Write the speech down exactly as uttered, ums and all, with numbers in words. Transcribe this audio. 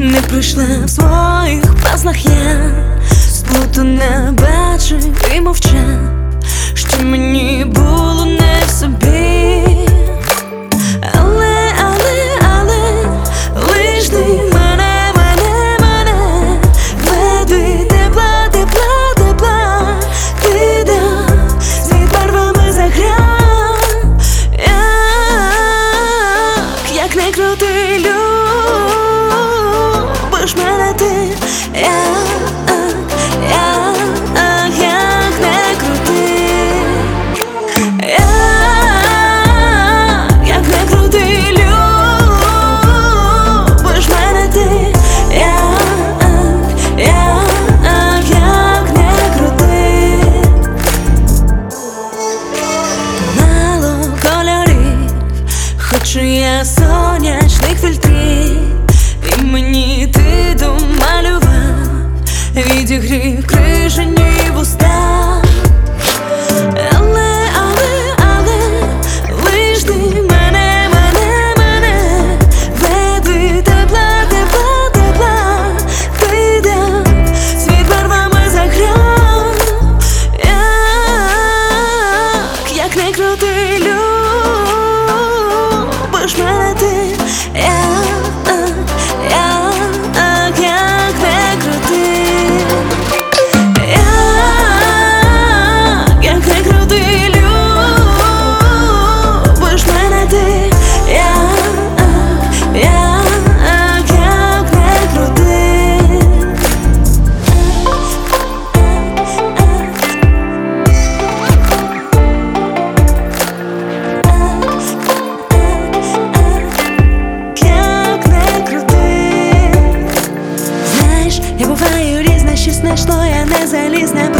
не прийшла в своїх паслах я, сплутана бачив і мовчав, що мені було не в собі. Але, але, але, лиш ти мене, мене, мене веди, тепла, тепла, тепла, ти дав світ барвами заграв. Як, як не крути, любиш мене ти, як, як, як не крути, як, як не крути, любиш мене ти, як, як, як не крути. Мало кольорів, хочу я сонячних фільтрів, і мені ти домалював, відігрів крижані вуста. Але, але, але, лиш ти мене, мене, мене веди, тепла, тепла, тепла, ти дав світ барвами заграв. Як, як не крути, любиш мене ти, як, як, як не крути, як, як не крути, любиш мене ти, як, як, як не крути. Я буваю різна, щось знайшло, я не залізна.